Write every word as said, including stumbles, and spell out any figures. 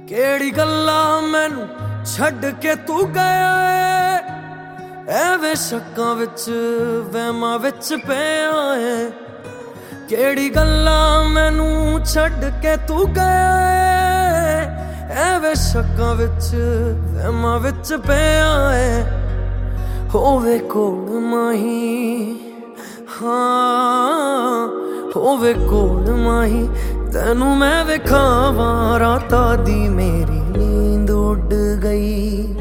ਕਿਹੜੀ ਗੱਲਾਂ ਮੈਨੂੰ ਛੱਡ ਕੇ ਤੂੰ ਗਿਆ ਏ, ਐਵੇਂ ਸ਼ੱਕਾਂ ਵਿੱਚ ਵਹਿਮਾਂ ਵਿੱਚ ਪਿਆ ਏ। ਕਿਹੜੀ ਗੱਲਾਂ ਮੈਨੂੰ ਛੱਡ ਕੇ ਤੂੰ ਗਿਆ ਏ, ਐਵੇਂ ਸ਼ੱਕਾਂ ਵਿੱਚ ਵਹਿਮਾਂ ਵਿੱਚ ਪਿਆ ਏ। ਹੋਵੇ ਕੋਲ ਮਾਹੀ, ਹਾਂ ਹੋਵੇ ਕੋਲ ਮਾਹੀ, ਤੈਨੂੰ ਮੈਂ ਵਿਖਾਵਾਂ। ਰਾਤਾਂ ਦੀ ਮੇਰੀ ਨੀਂਦ ਉੱਡ ਗਈ।